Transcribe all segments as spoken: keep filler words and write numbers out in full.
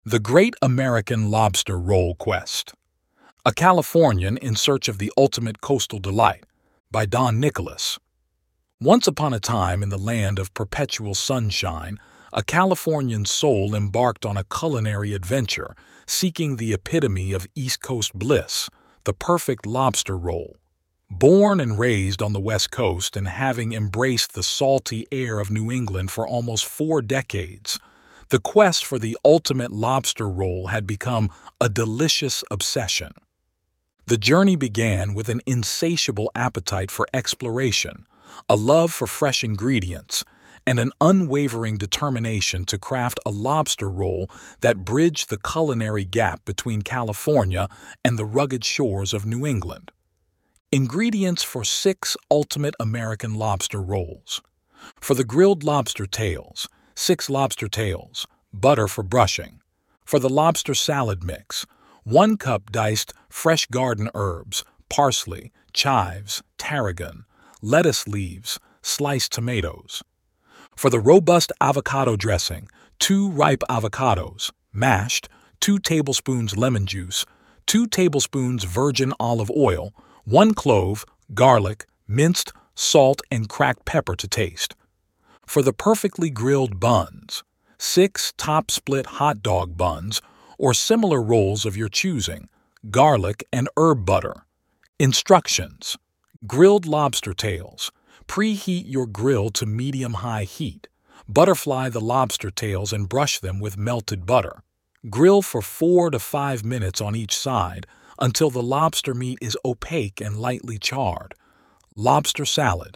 The Great American Lobster Roll Quest. A Californian in Search of the Ultimate Coastal Delight by Don Nicholas. Once upon a time in the land of perpetual sunshine, a Californian soul embarked on a culinary adventure, seeking the epitome of East Coast bliss, the perfect lobster roll. Born and raised on the West Coast and having embraced the salty air of New England for almost four decades, the quest for the ultimate lobster roll had become a delicious obsession. The journey began with an insatiable appetite for exploration, a love for fresh ingredients, and an unwavering determination to craft a lobster roll that bridged the culinary gap between California and the rugged shores of New England. Ingredients for six ultimate American lobster rolls. For the grilled lobster tails, six lobster tails, butter for brushing. For the lobster salad mix, one cup diced fresh garden herbs, parsley, chives, tarragon, lettuce leaves, sliced tomatoes. For the robust avocado dressing, two ripe avocados, mashed, two tablespoons lemon juice, two tablespoons virgin olive oil, one clove, garlic, minced, salt, and cracked pepper to taste. For the perfectly grilled buns, six top-split hot dog buns or similar rolls of your choosing, garlic and herb butter. Instructions: grilled lobster tails. Preheat your grill to medium-high heat. Butterfly the lobster tails and brush them with melted butter. Grill for four to five minutes on each side until the lobster meat is opaque and lightly charred. Lobster salad.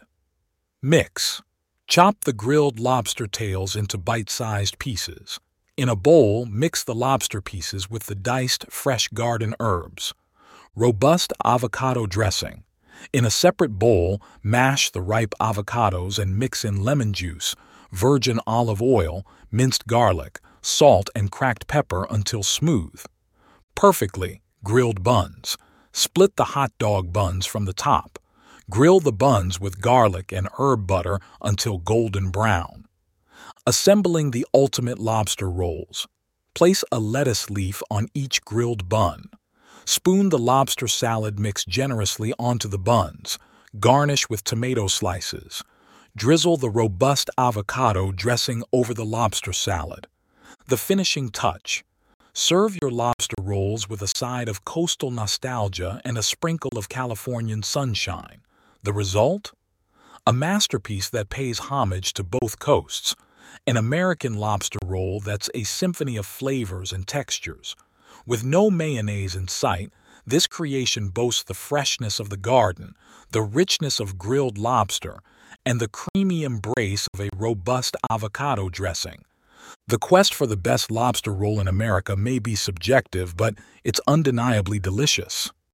Mix. Chop the grilled lobster tails into bite-sized pieces. In a bowl, mix the lobster pieces with the diced fresh garden herbs. Robust avocado dressing. In a separate bowl, mash the ripe avocados and mix in lemon juice, virgin olive oil, minced garlic, salt, and cracked pepper until smooth. Perfectly grilled buns. Split the hot dog buns from the top. Grill the buns with garlic and herb butter until golden brown. Assembling the ultimate lobster rolls. Place a lettuce leaf on each grilled bun. Spoon the lobster salad mix generously onto the buns. Garnish with tomato slices. Drizzle the robust avocado dressing over the lobster salad. The finishing touch. Serve your lobster rolls with a side of coastal nostalgia and a sprinkle of Californian sunshine. The result? A masterpiece that pays homage to both coasts. An American lobster roll that's a symphony of flavors and textures. With no mayonnaise in sight, this creation boasts the freshness of the garden, the richness of grilled lobster, and the creamy embrace of a robust avocado dressing. The quest for the best lobster roll in America may be subjective, but it's undeniably delicious.